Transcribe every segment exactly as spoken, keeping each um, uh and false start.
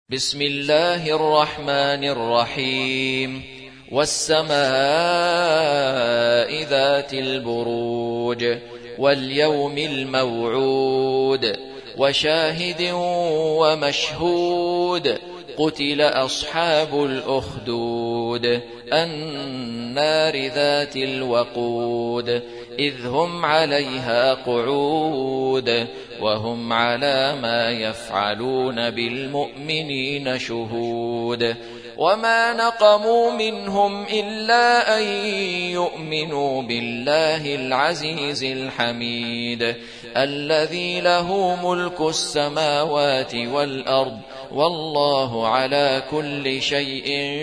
بسم الله الرحمن الرحيم والسماء ذات البروج واليوم الموعود وشاهد ومشهود قتل أصحاب الأخدود النار ذات الوقود إذ هم عليها قعود وهم على ما يفعلون بالمؤمنين شهود وما نقموا منهم إلا أن يؤمنوا بالله العزيز الحميد الذي له ملك السماوات والأرض والله على كل شيء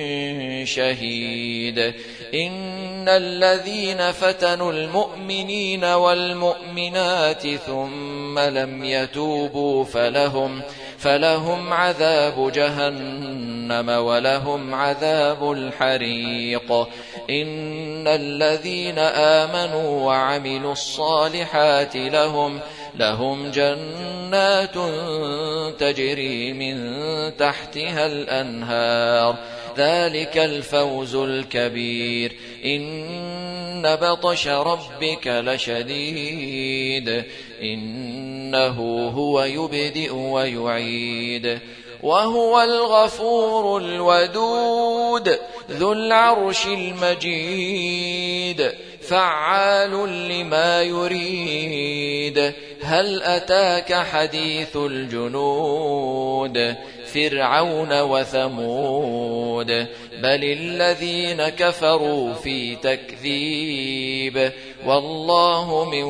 شهيد إن الذين فتنوا المؤمنين والمؤمنات ثم لم يتوبوا فلهم فلهم عذاب جهنم ولهم عذاب الحريق إن الذين آمنوا وعملوا الصالحات لهم لهم جنات تجري من تحتها الأنهار ذلك الفوز الكبير إن بطش ربك لشديد إنه هو يبدئ ويعيد وهو الغفور الودود ذو العرش المجيد فعال لما يريد هل أتاك حديث الجنود فرعون وثمود بل الذين كفروا في تكذيب والله من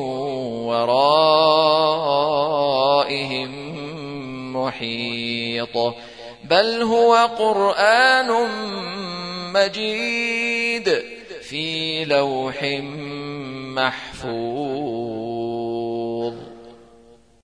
ورائهم محيط بل هو قرآن مجيد في لوح محفوظ.